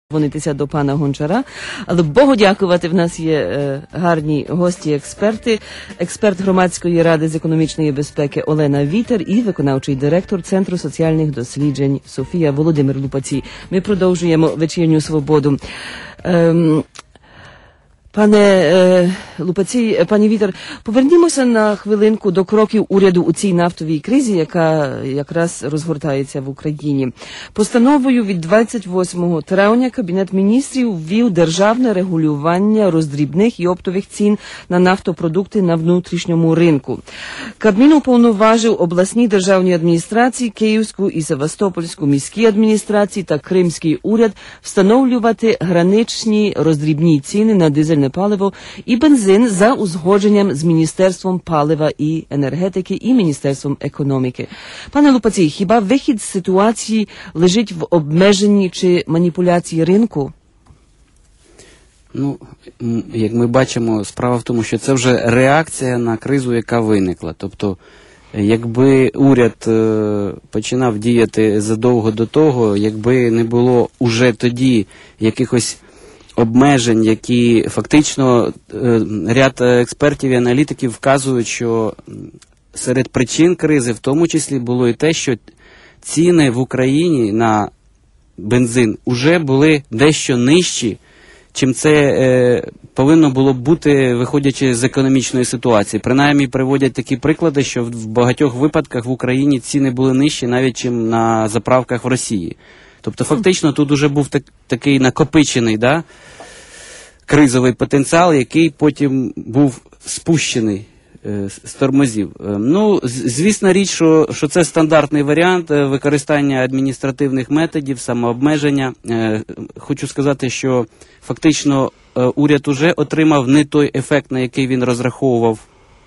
Дзвонитися до пана Гончара, але Богу дякувати, в нас є гарні гості-експерти, експерт Громадської ради з економічної безпеки Олена Вітер і виконавчий директор Центру соціальних досліджень Софія Володимир Лупацій. Ми продовжуємо вечірню свободу. Пане Лупацій, пані Вітер, повернімося на хвилинку до кроків уряду у цій нафтовій кризі, яка якраз розгортається в Україні. Постановою від 28 травня Кабінет міністрів ввів державне регулювання роздрібних і оптових цін на нафтопродукти на внутрішньому ринку. Кабмін уповноважив обласні державні адміністрації, Київську і Севастопольську міські адміністрації та Кримський уряд встановлювати граничні роздрібні ціни на дизельне паливо і бензин за узгодженням з Міністерством палива і енергетики і Міністерством економіки. Пане Лупацій, хіба вихід з ситуації лежить в обмеженні чи маніпуляції ринку? Ну, як ми бачимо, справа в тому, що це вже реакція на кризу, яка виникла. Тобто, якби уряд починав діяти задовго до того, якби не було уже тоді якихось обмежень, які фактично ряд експертів і аналітиків вказують, що серед причин кризи в тому числі було і те, що ціни в Україні на бензин уже були дещо нижчі, чим це повинно було б бути, виходячи з економічної ситуації. Принаймні приводять такі приклади, що в багатьох випадках в Україні ціни були нижчі навіть, чим на заправках в Росії. Тобто фактично тут уже був такий накопичений, кризовий потенціал, який потім був спущений з тормозів. Ну, звісно річ, що це стандартний варіант використання адміністративних методів, самообмеження. Хочу сказати, що фактично уряд уже отримав не той ефект, на який він розраховував.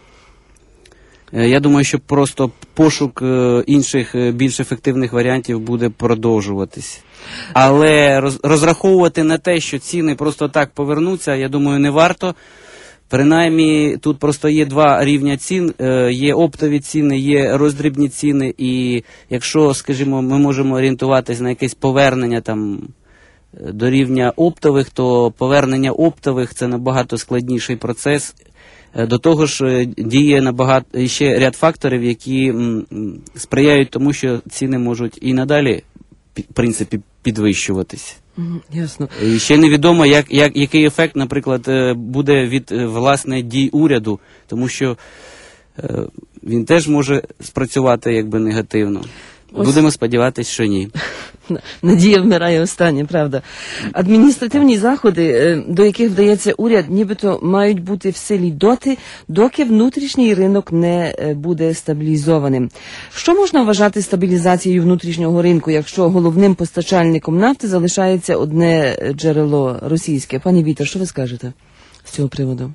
Я думаю, що просто пошук інших, більш ефективних варіантів буде продовжуватись. Але розраховувати на те, що ціни просто так повернуться, я думаю, не варто. Принаймні, тут просто є два рівня цін, є оптові ціни, є роздрібні ціни, і якщо, скажімо, ми можемо орієнтуватись на якесь повернення там до рівня оптових, то повернення оптових – це набагато складніший процес. До того ж, діє ще ряд факторів, які сприяють тому, що ціни можуть і надалі, в принципі, підвищуватись. Ясно. І ще невідомо, який ефект, наприклад, буде від, власне, дій уряду, тому що він теж може спрацювати якби негативно. Будемо сподіватися, що ні. Надія вмирає останнє, правда. Адміністративні заходи, до яких вдається уряд, нібито мають бути в силі доки внутрішній ринок не буде стабілізованим. Що можна вважати стабілізацією внутрішнього ринку, якщо головним постачальником нафти залишається одне джерело російське? Пані Вітер, що ви скажете з цього приводу?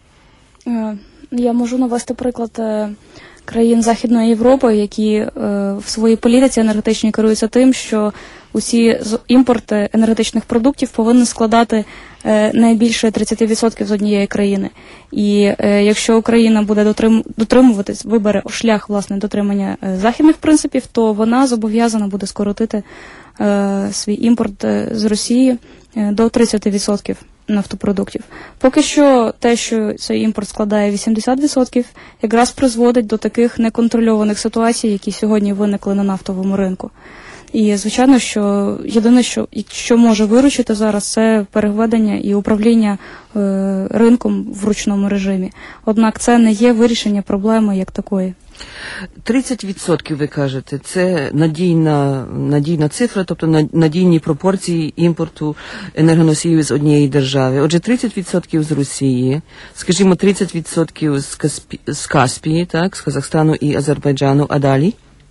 Я можу навести приклад країн Західної Європи, які в своїй політиці енергетичній керуються тим, що усі імпорти енергетичних продуктів повинні складати не більше 30% з однієї країни. І якщо Україна буде дотримуватись, вибере шлях, власне, дотримання західних принципів, то вона зобов'язана буде скоротити свій імпорт з Росії до 30% нафтопродуктів. Поки що те, що цей імпорт складає 80%, якраз призводить до таких неконтрольованих ситуацій, які сьогодні виникли на нафтовому ринку. І, звичайно, що єдине, що може виручити зараз, це переведення і управління ринком в ручному режимі. Однак це не є вирішення проблеми як такої. 30% ви кажете, це надійна цифра, тобто надійні пропорції імпорту енергоносіїв з однієї держави. Отже, 30% з Росії, скажімо, 30% з Каспії, так, з Казахстану і Азербайджану, а далі?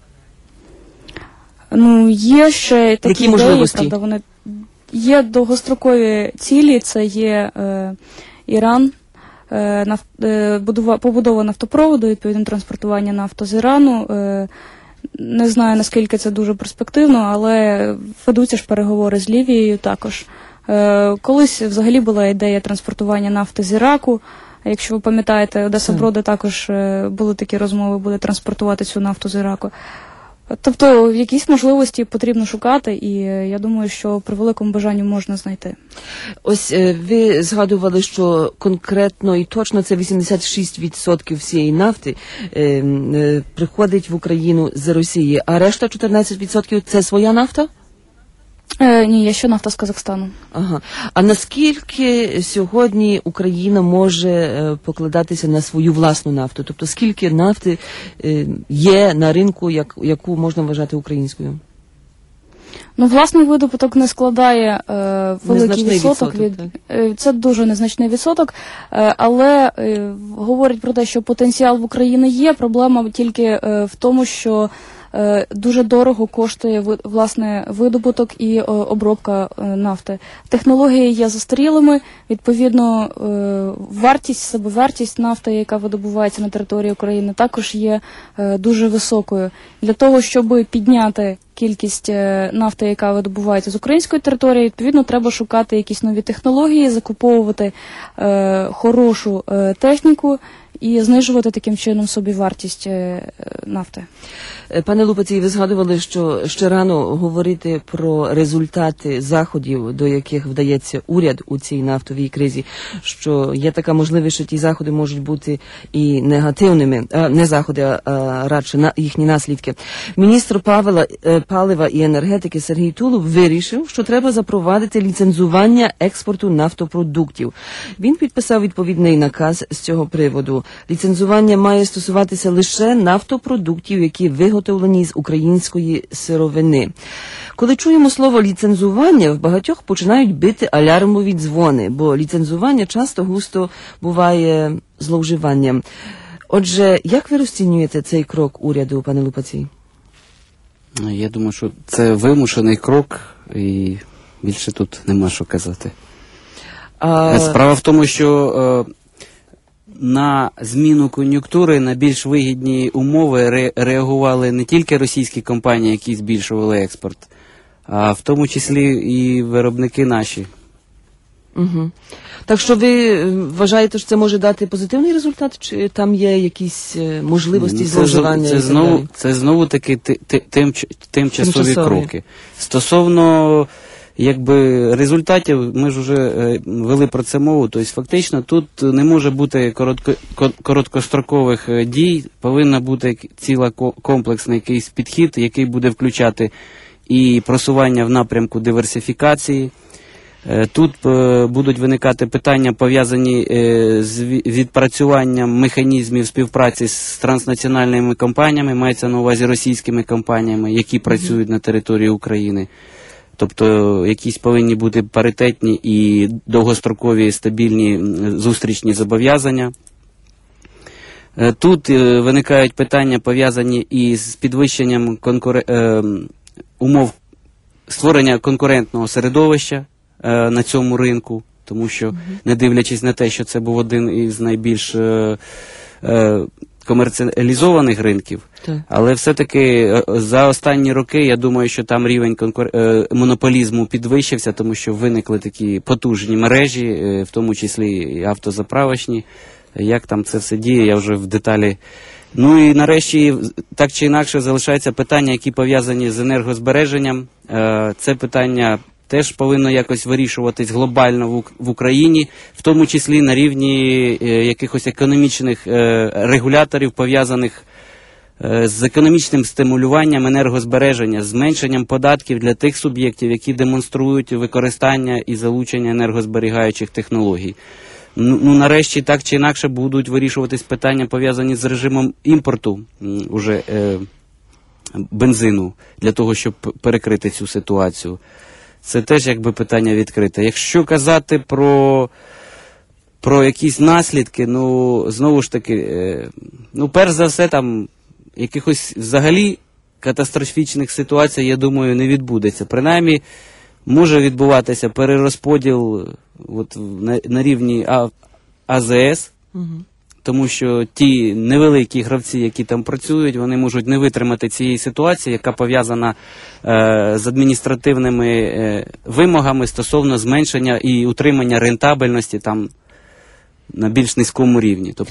Ну, є ще такі ідеї, правда, вони є довгострокові цілі, це є Іран, побудова нафтопроводу, відповідно транспортування нафти з Ірану. Не знаю, наскільки це дуже перспективно, але ведуться ж переговори з Лівією також. Колись взагалі була ідея транспортування нафти з Іраку. Якщо ви пам'ятаєте, Одеса Броди також були такі розмови, буде транспортувати цю нафту з Іраку. Тобто якісь можливості потрібно шукати, і я думаю, що при великому бажанні можна знайти. Ось ви згадували, що конкретно і точно це 86% всієї нафти приходить в Україну з Росії, а решта 14% це своя нафта? Ні, є ще нафта з Казахстану. Ага. А наскільки сьогодні Україна може покладатися на свою власну нафту? Тобто скільки нафти є на ринку, яку можна вважати українською? Ну, власний видобуток не складає великий Незначний відсоток. Це дуже незначний відсоток, але говорять про те, що потенціал в Україні є. Проблема тільки в тому, що дуже дорого коштує власне видобуток і обробка нафти. Технології є застарілими, відповідно собівартість нафти, яка видобувається на території України, також є дуже високою. Для того, щоб підняти кількість нафти, яка видобувається з української території, відповідно треба шукати якісь нові технології, закуповувати хорошу техніку і знижувати таким чином собівартість нафти. Пане Лупацій, ви згадували, що ще рано говорити про результати заходів, до яких вдається уряд у цій нафтовій кризі, що є така можливість, що ті заходи можуть бути і негативними, не заходи, а радше їхні наслідки. Міністр палива і енергетики Сергій Тулуб вирішив, що треба запровадити ліцензування експорту нафтопродуктів. Він підписав відповідний наказ з цього приводу. Ліцензування має стосуватися лише нафтопродуктів, які виготовлені з української сировини. Коли чуємо слово ліцензування, в багатьох починають бити алярмові дзвони, бо ліцензування часто густо буває зловживанням. Отже, як ви розцінюєте цей крок уряду, пане Лупацій? Я думаю, що це вимушений крок, і більше тут нема що казати. Справа в тому, що на зміну кон'юнктури, на більш вигідні умови реагували не тільки російські компанії, які збільшували експорт, а в тому числі і виробники наші. Угу. Так що ви вважаєте, що це може дати позитивний результат, чи там є якісь можливості зловживання? Це знову таки тимчасові кроки. Стосовно результатів, ми ж вже вели про це мову, тобто фактично тут не може бути короткострокових дій, повинна бути ціла комплексний якийсь підхід, який буде включати і просування в напрямку диверсифікації. Тут будуть виникати питання, пов'язані з відпрацюванням механізмів співпраці з транснаціональними компаніями, мається на увазі російськими компаніями, які працюють на території України. Тобто якісь повинні бути паритетні і довгострокові стабільні зустрічні зобов'язання. Тут виникають питання, пов'язані із підвищенням умов створення конкурентного середовища на цьому ринку, тому що, не дивлячись на те, що це був один із найбільш комерціалізованих ринків, але все-таки за останні роки, я думаю, що там рівень монополізму підвищився, тому що виникли такі потужні мережі, в тому числі і автозаправочні. Як там це все діє, я вже в деталі. Ну і нарешті, так чи інакше, залишаються питання, які пов'язані з енергозбереженням. Це питання теж повинно якось вирішуватись глобально в Україні, в тому числі на рівні якихось економічних регуляторів, пов'язаних з економічним стимулюванням енергозбереження, зменшенням податків для тих суб'єктів, які демонструють використання і залучення енергозберігаючих технологій. Ну, нарешті, так чи інакше, будуть вирішуватись питання, пов'язані з режимом імпорту уже бензину, для того, щоб перекрити цю ситуацію. Це теж питання відкрите. Якщо казати про якісь наслідки, знову ж таки, перш за все, там якихось взагалі катастрофічних ситуацій, я думаю, не відбудеться. Принаймні, може відбуватися перерозподіл на рівні АЗС, тому що ті невеликі гравці, які там працюють, вони можуть не витримати цієї ситуації, яка пов'язана з адміністративними вимогами стосовно зменшення і утримання рентабельності там на більш низькому рівні. Тобто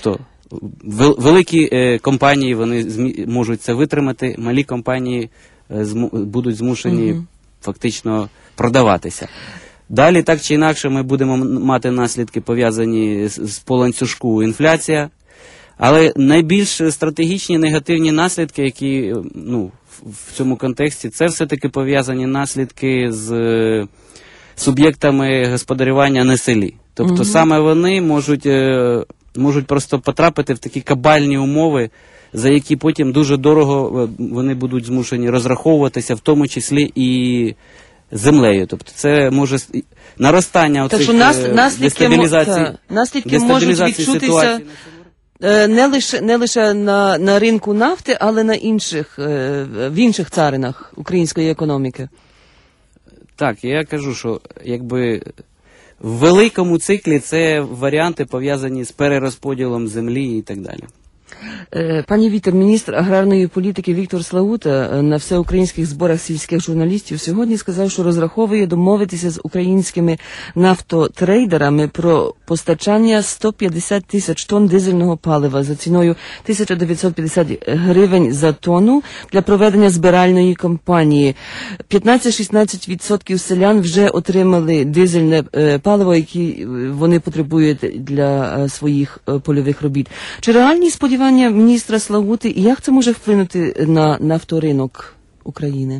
великі компанії вони можуть це витримати, малі компанії будуть змушені фактично продаватися. Далі, так чи інакше, ми будемо мати наслідки, пов'язані по ланцюжку інфляція, але найбільш стратегічні негативні наслідки, які в цьому контексті, це все-таки пов'язані наслідки з суб'єктами господарювання на селі. Тобто саме вони можуть просто потрапити в такі кабальні умови, за які потім дуже дорого вони будуть змушені розраховуватися, в тому числі і землею. Тобто це може наростання так, наслідки можуть відчутися не лише на ринку нафти, але в інших царинах української економіки. Так, я кажу, що якби в великому циклі це варіанти пов'язані з перерозподілом землі і так далі. Пані Вітер, міністр аграрної політики Віктор Славута на всеукраїнських зборах сільських журналістів сьогодні сказав, що розраховує домовитися з українськими нафтотрейдерами про постачання 150 тисяч тонн дизельного палива за ціною 1950 гривень за тонну для проведення збиральної кампанії. 15-16% селян вже отримали дизельне паливо, яке вони потребують для своїх польових робіт. Чи реальні сподівання міністра Славути, і як це може вплинути на нафторинок України?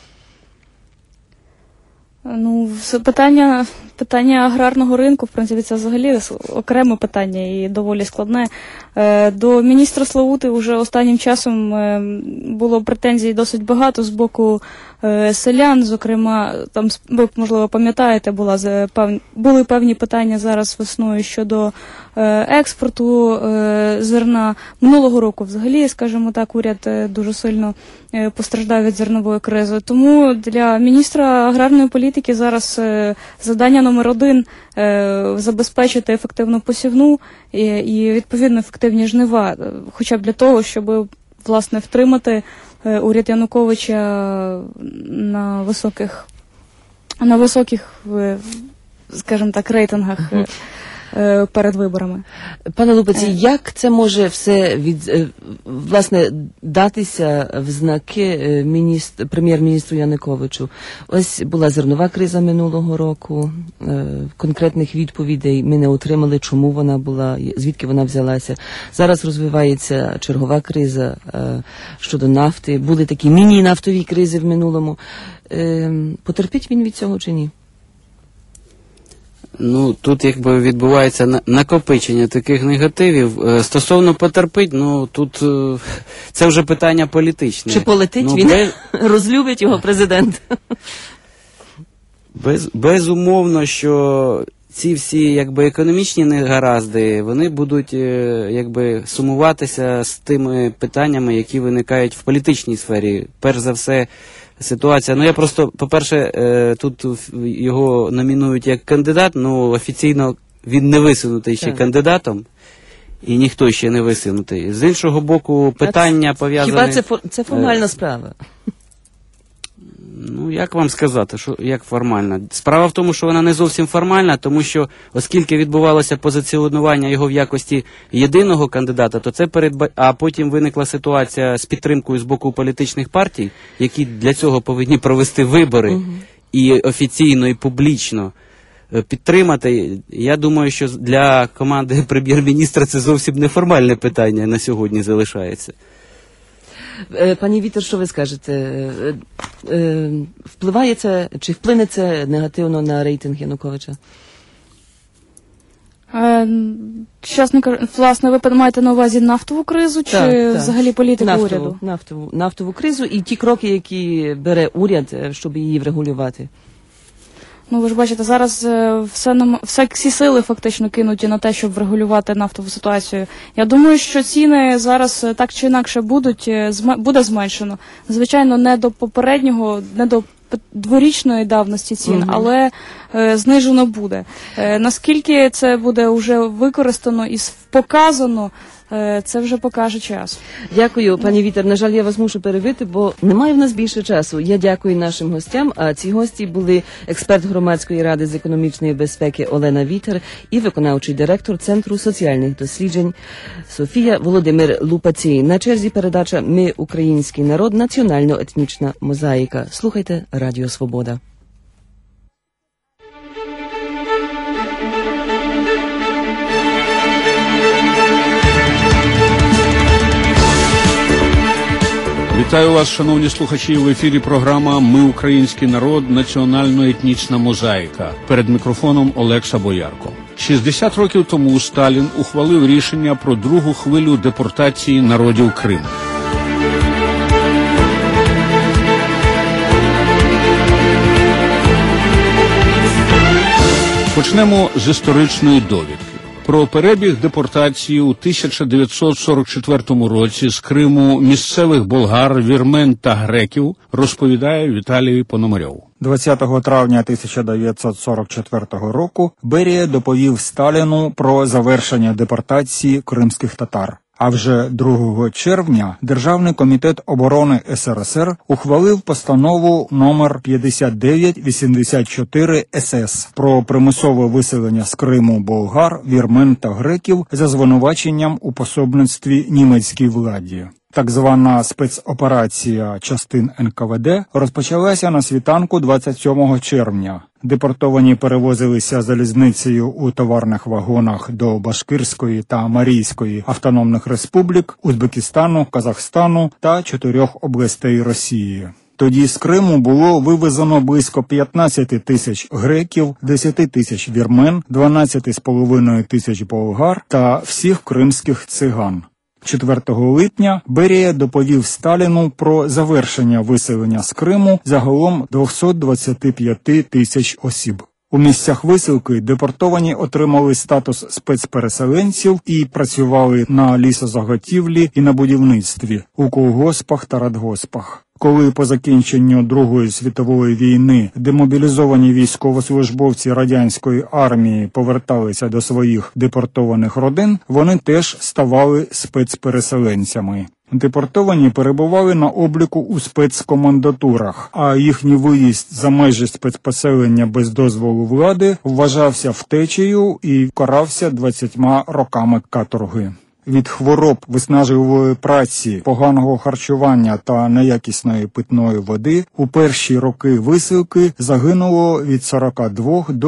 Питання аграрного ринку, в принципі, це взагалі окреме питання і доволі складне. До міністра Славути вже останнім часом було претензій досить багато з боку селян, зокрема, там, ви, можливо, пам'ятаєте, були певні питання зараз весною щодо експорту зерна. Минулого року взагалі, скажімо так, уряд дуже сильно постраждав від зернової кризи. Тому для міністра аграрної політики зараз завдання номер 1 забезпечити ефективну посівну і відповідно ефективні жнива, хоча б для того, щоб власне втримати уряд Януковича на високих, скажімо так, рейтингах перед виборами. Пане Лупаці, як це може все власне датися в знаки прем'єр-міністру Януковичу? Ось була зернова криза минулого року, конкретних відповідей ми не отримали, чому вона була, звідки вона взялася. Зараз розвивається чергова криза щодо нафти, були такі міні-нафтові кризи в минулому. Потерпить він від цього чи ні? Тут якби відбувається накопичення таких негативів. Стосовно потерпить, тут це вже питання політичне. Чи полетить він? Розлюбить його президент? Безумовно, що ці всі якби економічні негаразди, вони будуть якби сумуватися з тими питаннями, які виникають в політичній сфері. Перш за все, ситуація. Я просто, по-перше, тут його номінують як кандидат, офіційно він не висунутий ще кандидатом, і ніхто ще не висунутий. З іншого боку, питання пов'язане... Хіба це формальна справа? Як вам сказати, як формальна? Справа в тому, що вона не зовсім формальна, тому що, оскільки відбувалося позиціонування його в якості єдиного кандидата, то це а потім виникла ситуація з підтримкою з боку політичних партій, які для цього повинні провести вибори і офіційно, і публічно підтримати. Я думаю, що для команди прем'єр-міністра це зовсім неформальне питання на сьогодні залишається. Пані Вітер, що ви скажете? Впливає це, чи вплине це негативно на рейтинг Януковича? Чесно кажучи, власне, ви маєте на увазі нафтову кризу, чи взагалі політику уряду? Нафтову кризу і ті кроки, які бере уряд, щоб її врегулювати. Ви ж бачите, зараз всі сили фактично кинуті на те, щоб врегулювати нафтову ситуацію. Я думаю, що ціни зараз так чи інакше буде зменшено. Звичайно, не до попереднього, не до дворічної давності цін, але знижено буде. Наскільки це буде вже використано і показано, це вже покаже час. Дякую, пані Вітер. На жаль, я вас мушу перебити, бо немає в нас більше часу. Я дякую нашим гостям, а ці гості були експерт Громадської ради з економічної безпеки Олена Вітер і виконавчий директор Центру соціальних досліджень Софія Володимир Лупацій. На черзі передача «Ми – український народ. Національно-етнічна мозаїка». Слухайте Радіо Свобода. Вітаю вас, шановні слухачі, в ефірі програма «Ми – український народ. Національно-етнічна мозаїка». Перед мікрофоном Олекса Боярко. 60 років тому Сталін ухвалив рішення про другу хвилю депортації народів Криму. Почнемо з історичної довідки. Про перебіг депортації у 1944 році з Криму місцевих болгар, вірмен та греків розповідає Віталій Пономарьов. 20 травня 1944 року Берія доповів Сталіну про завершення депортації кримських татар. А вже 2 червня Державний комітет оборони СРСР ухвалив постанову номер 5984 СС про примусове виселення з Криму болгар, вірмен та греків за звинуваченням у пособництві німецькій владі. Так звана спецоперація частин НКВД розпочалася на світанку 27 червня. Депортовані перевозилися залізницею у товарних вагонах до Башкирської та Марійської автономних республік, Узбекистану, Казахстану та 4 областей Росії. Тоді з Криму було вивезено близько 15 тисяч греків, 10 тисяч вірмен, 12,5 тисяч болгар та всіх кримських циган. 4 липня Берія доповів Сталіну про завершення виселення з Криму загалом 225 тисяч осіб. У місцях висилки депортовані отримали статус спецпереселенців і працювали на лісозаготівлі і на будівництві, у колгоспах та радгоспах. Коли по закінченню Другої світової війни демобілізовані військовослужбовці радянської армії поверталися до своїх депортованих родин, вони теж ставали спецпереселенцями. Депортовані перебували на обліку у спецкомендатурах, а їхній виїзд за межі спецпоселення без дозволу влади вважався втечею і карався 20 роками каторги. Від хвороб, виснажливої праці, поганого харчування та неякісної питної води у перші роки висилки загинуло від 42 до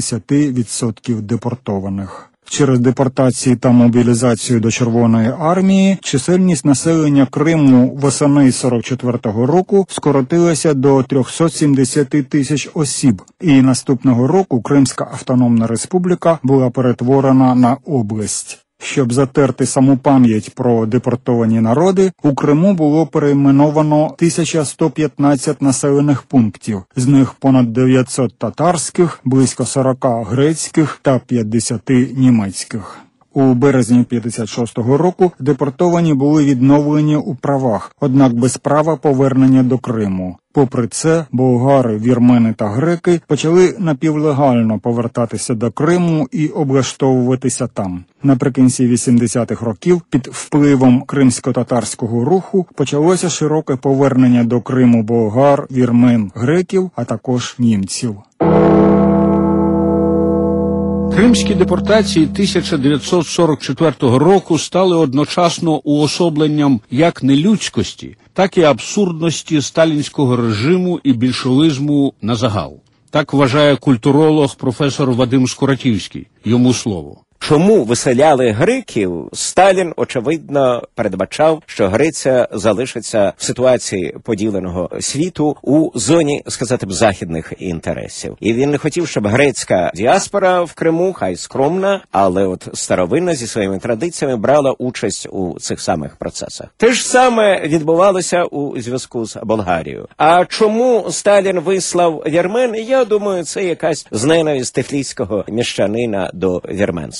50% депортованих. Через депортації та мобілізацію до Червоної армії чисельність населення Криму восени 44-го року скоротилася до 370 тисяч осіб, і наступного року Кримська автономна республіка була перетворена на область. Щоб затерти саму пам'ять про депортовані народи, у Криму було перейменовано 1115 населених пунктів, з них понад 900 татарських, близько 40 грецьких та 50 німецьких. У березні 56-го року депортовані були відновлені у правах, однак без права повернення до Криму. Попри це, болгари, вірмени та греки почали напівлегально повертатися до Криму і облаштовуватися там. Наприкінці 80-х років під впливом кримсько-татарського руху почалося широке повернення до Криму болгар, вірмен, греків, а також німців. Кримські депортації 1944 року стали одночасно уособленням як нелюдськості, так і абсурдності сталінського режиму і більшовизму на загал. Так вважає культуролог професор Вадим Скуратівський. Йому слово. Чому виселяли греків? Сталін, очевидно, передбачав, що Греція залишиться в ситуації поділеного світу у зоні, сказати б, західних інтересів. І він не хотів, щоб грецька діаспора в Криму, хай скромна, але от старовинна зі своїми традиціями брала участь у цих самих процесах. Те ж саме відбувалося у зв'язку з Болгарією. А чому Сталін вислав вірмен? Я думаю, це якась зненависть тифліського міщанина до вірменства.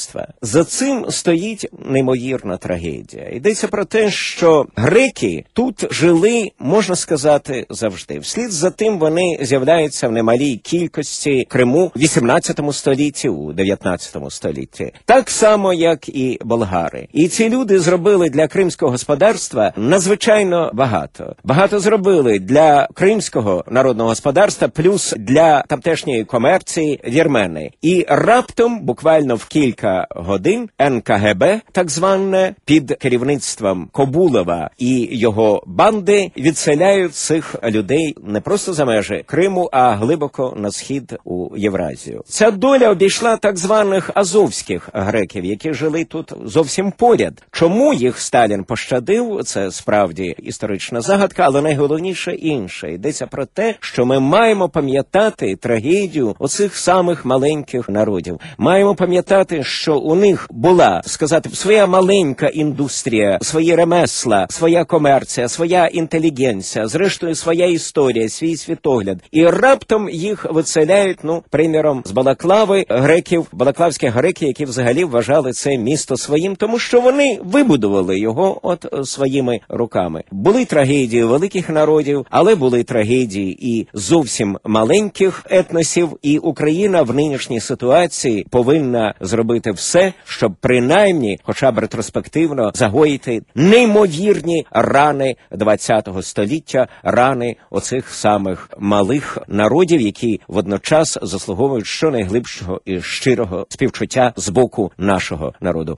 людства. За цим стоїть неймовірна трагедія. Йдеться про те, що греки тут жили, можна сказати, завжди. Вслід за тим вони з'являються в немалій кількості в Криму в 18 столітті, у 19 столітті. Так само, як і болгари. І ці люди зробили для кримського господарства надзвичайно багато. Багато зробили для кримського народного господарства, плюс для тамтешньої комерції вірмени. І раптом, буквально в кілька годин, НКГБ, так зване, під керівництвом Кобулева і його банди, відселяють цих людей не просто за межі Криму, а глибоко на схід у Євразію. Ця доля обійшла так званих азовських греків, які жили тут зовсім поряд. Чому їх Сталін пощадив, це справді історична загадка, але найголовніше інше. Йдеться про те, що ми маємо пам'ятати трагедію оцих самих маленьких народів. Маємо пам'ятати, що у них була, сказати, своя маленька індустрія, свої ремесла, своя комерція, своя інтелігенція, зрештою своя історія, свій світогляд. І раптом їх виселяють, приміром, з Балаклави греків, балаклавських греків, які взагалі вважали це місто своїм, тому що вони вибудували його своїми руками. Були трагедії великих народів, але були трагедії і зовсім маленьких етносів, і Україна в нинішній ситуації повинна зробити все, щоб принаймні, хоча б ретроспективно, загоїти неймовірні рани ХХ століття, рани оцих самих малих народів, які водночас заслуговують щонайглибшого і щирого співчуття з боку нашого народу.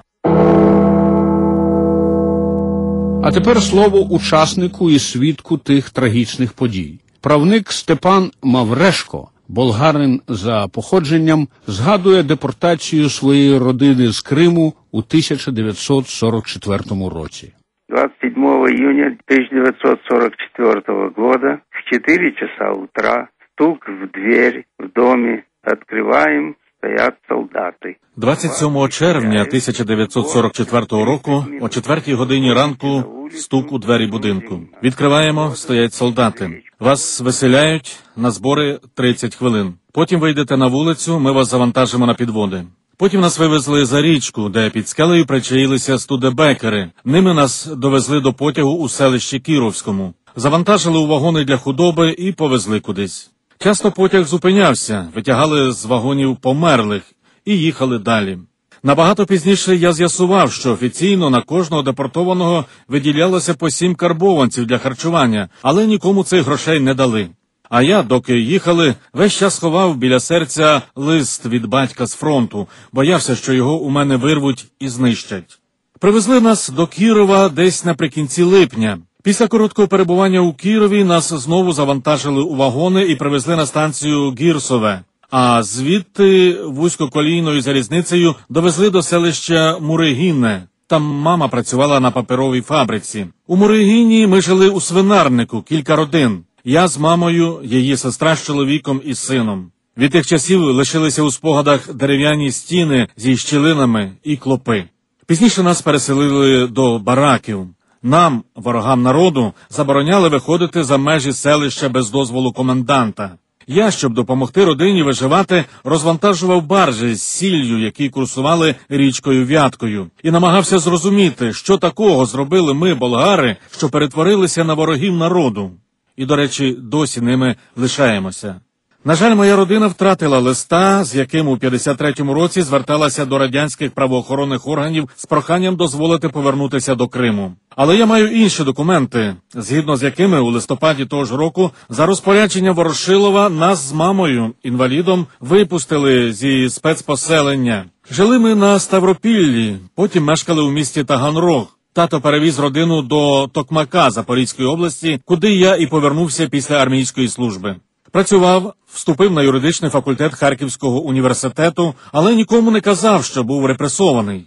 А тепер слово учаснику і свідку тих трагічних подій. Правник Степан Маврешко, болгарин за походженням, згадує депортацію своєї родини з Криму у 1944 році. 27 июня 1944 года в 4 часа утра стук в дверь в доме. Открываем, стоят солдаты. 27 червня 1944 року о 4 годині ранку стук у двері будинку. Відкриваємо, стоять солдати. Вас виселяють на збори 30 хвилин. Потім вийдете на вулицю, ми вас завантажимо на підводи. Потім нас вивезли за річку, де під скелею причаїлися студебекери. Ними нас довезли до потягу у селищі Кіровському. Завантажили у вагони для худоби і повезли кудись. Часто потяг зупинявся, витягали з вагонів померлих і їхали далі. Набагато пізніше я з'ясував, що офіційно на кожного депортованого виділялося по 7 карбованців для харчування, але нікому цих грошей не дали. А я, доки їхали, весь час ховав біля серця лист від батька з фронту, боявся, що його у мене вирвуть і знищать. Привезли нас до Кірова десь наприкінці липня. Після короткого перебування у Кірові нас знову завантажили у вагони і привезли на станцію Гірсове. А звідти вузькоколійною залізницею довезли до селища Муригінне. Там мама працювала на паперовій фабриці. У Муригіні ми жили у свинарнику, кілька родин. Я з мамою, її сестра з чоловіком і сином. Від тих часів лишилися у спогадах дерев'яні стіни зі щілинами і клопи. Пізніше нас переселили до бараків. Нам, ворогам народу, забороняли виходити за межі селища без дозволу коменданта. Я, щоб допомогти родині виживати, розвантажував баржі з сіллю, які курсували річкою Вяткою, і намагався зрозуміти, що такого зробили ми, болгари, що перетворилися на ворогів народу. І, до речі, досі ними лишаємося. На жаль, моя родина втратила листа, з яким у 53-му році зверталася до радянських правоохоронних органів з проханням дозволити повернутися до Криму. Але я маю інші документи, згідно з якими у листопаді того ж року за розпорядженням Ворошилова нас з мамою, інвалідом, випустили зі спецпоселення. Жили ми на Ставропіллі, потім мешкали у місті Таганрог. Тато перевіз родину до Токмака Запорізької області, куди я і повернувся після армійської служби. Працював, вступив на юридичний факультет Харківського університету, але нікому не казав, що був репресований.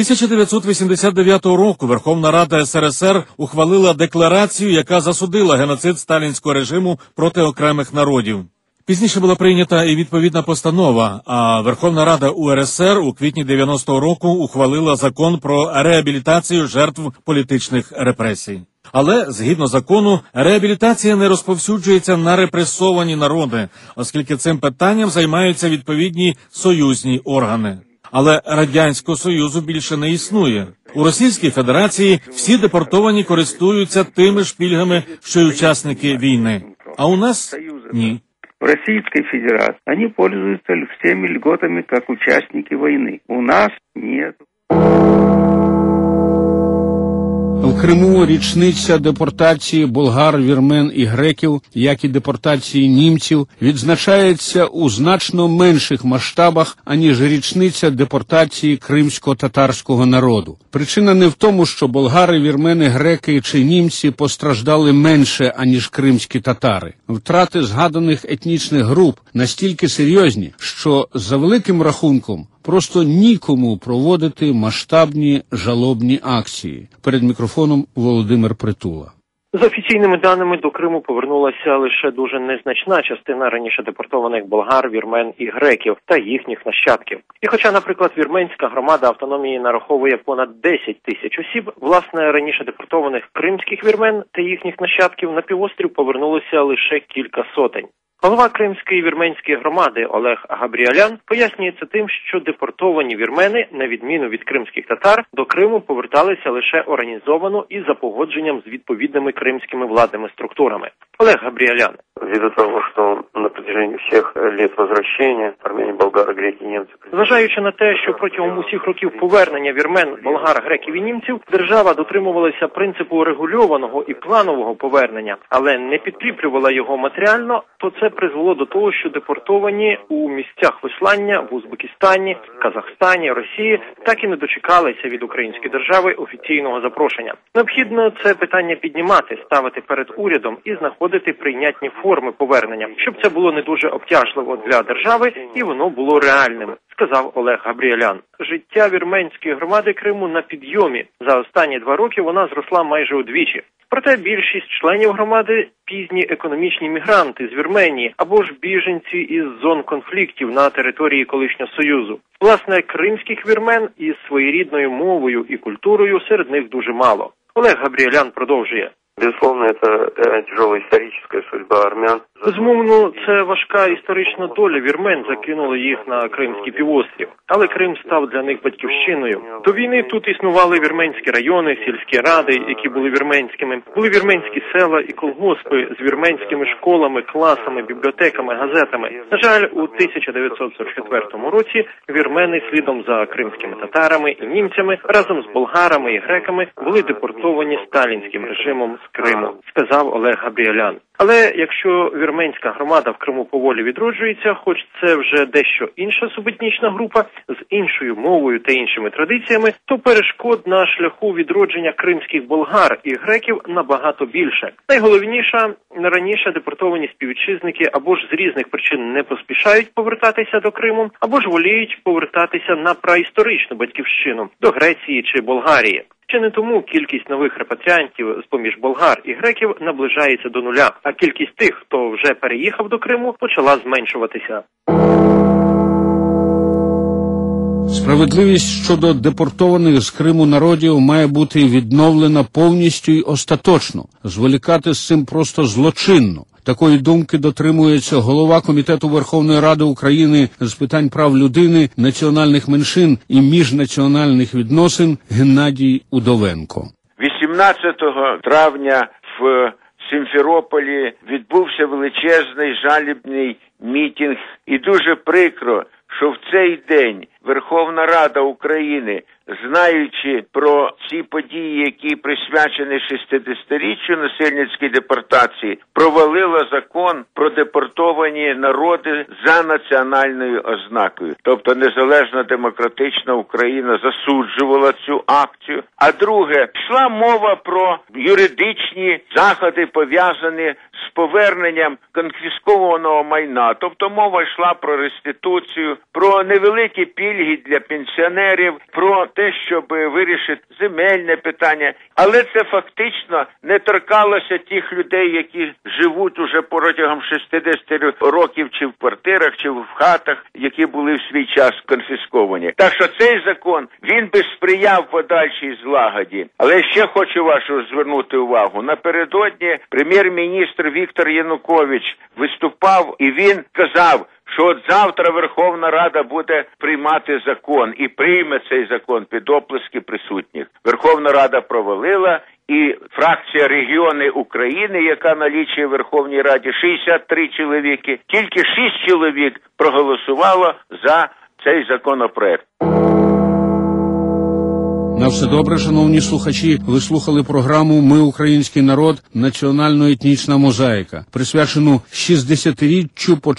1989 року Верховна Рада СРСР ухвалила декларацію, яка засудила геноцид сталінського режиму проти окремих народів. Пізніше була прийнята і відповідна постанова, а Верховна Рада УРСР у квітні 90-го року ухвалила закон про реабілітацію жертв політичних репресій. Але, згідно закону, реабілітація не розповсюджується на репресовані народи, оскільки цим питанням займаються відповідні союзні органи. Але Радянського Союзу більше не існує. У Російській Федерації всі депортовані користуються тими ж пільгами, що й учасники війни. А у нас ні. В Российской Федерации они пользуются всеми льготами, как участники войны. У нас нет. В Криму річниця депортації болгар, вірмен і греків, як і депортації німців, відзначається у значно менших масштабах, аніж річниця депортації кримсько-татарського народу. Причина не в тому, що болгари, вірмени, греки чи німці постраждали менше, аніж кримські татари. Втрати згаданих етнічних груп настільки серйозні, що за великим рахунком просто нікому проводити масштабні жалобні акції. Перед мікрофоном Володимир Притула. За офіційними даними, до Криму повернулася лише дуже незначна частина раніше депортованих болгар, вірмен і греків та їхніх нащадків. І хоча, наприклад, вірменська громада автономії нараховує понад 10 тисяч осіб, власне, раніше депортованих кримських вірмен та їхніх нащадків на півострів повернулося лише кілька сотень. Голова Кримської вірменської громади Олег Габріалян пояснює це тим, що депортовані вірмени, на відміну від кримських татар, до Криму поверталися лише організовано і за погодженням з відповідними кримськими владними структурами. Олег Габріалян. Ввиду того, що на протяжении всіх лет возвращения армяне, болгары, греки, німці... Зважаючи на те, що протягом усіх років повернення вірмен, болгар, греків і німців, держава дотримувалася принципу регульованого і планового повернення, але не підкріплювала його матеріально, то це призвело до того, що депортовані у місцях вислання в Узбекистані, Казахстані, Росії так і не дочекалися від української держави офіційного запрошення. Необхідно це питання піднімати, ставити перед урядом і знаходити прийнятні форми повернення, щоб це було не дуже обтяжливо для держави і воно було реальним, сказав Олег Габріалян. Життя вірменської громади Криму на підйомі. За останні 2 роки вона зросла майже удвічі. Проте більшість членів громади – пізні економічні мігранти з Вірменії або ж біженці із зон конфліктів на території колишнього Союзу. Власне, кримських вірмен із своєрідною мовою і культурою серед них дуже мало. Олег Габріалян продовжує. Безусловно, это тяжелая историческая судьба армян. Безумовно, це важка історична доля вірмен закинула їх на Кримський півострів. Але Крим став для них батьківщиною. До війни тут існували вірменські райони, сільські ради, які були вірменськими. Були вірменські села і колгоспи з вірменськими школами, класами, бібліотеками, газетами. На жаль, у 1944 році вірмени слідом за кримськими татарами і німцями разом з болгарами і греками були депортовані сталінським режимом з Криму, сказав Олег Габріалян. Але якщо вірменська громада в Криму поволі відроджується, хоч це вже дещо інша субетнічна група, з іншою мовою та іншими традиціями, то перешкод на шляху відродження кримських болгар і греків набагато більше. Найголовніше, раніше депортовані співвітчизники або ж з різних причин не поспішають повертатися до Криму, або ж воліють повертатися на праісторичну батьківщину, до Греції чи Болгарії. Чи не тому кількість нових репатріантів з-поміж болгар і греків наближається до нуля, а кількість тих, хто вже переїхав до Криму, почала зменшуватися. Справедливість щодо депортованих з Криму народів має бути відновлена повністю і остаточно. Зволікати з цим просто злочинно. Такої думки дотримується голова Комітету Верховної Ради України з питань прав людини, національних меншин і міжнаціональних відносин Геннадій Удовенко. 18 травня в Сімферополі відбувся величезний жалібний мітинг. І дуже прикро, що в цей день Верховна Рада України, знаючи про ці події, які присвячені 60-річчю насильницької депортації, провалила закон про депортовані народи за національною ознакою. Тобто незалежна демократична Україна засуджувала цю акцію. А друге, йшла мова про юридичні заходи, пов'язані з поверненням конфіскованого майна. Тобто мова йшла про реституцію, про невеликі пільги для пенсіонерів, про те, щоб вирішити земельне питання. Але це фактично не торкалося тих людей, які живуть уже протягом 60 років чи в квартирах, чи в хатах, які були в свій час конфісковані. Так що цей закон, він би сприяв подальшій злагоді. Але ще хочу вашу звернути увагу. Напередодні прем'єр-міністр Віктор Янукович виступав і він казав, що от завтра Верховна Рада буде приймати закон і прийме цей закон під оплески присутніх. Верховна Рада провалила, і фракція «Регіони України», яка налічує в Верховній Раді 63 чоловіки, тільки 6 чоловік проголосувало за цей законопроект. На все добре, шановні слухачі. Ви слухали програму «Ми, український народ. Національно-етнічна мозаїка», присвячену 60-річчю початку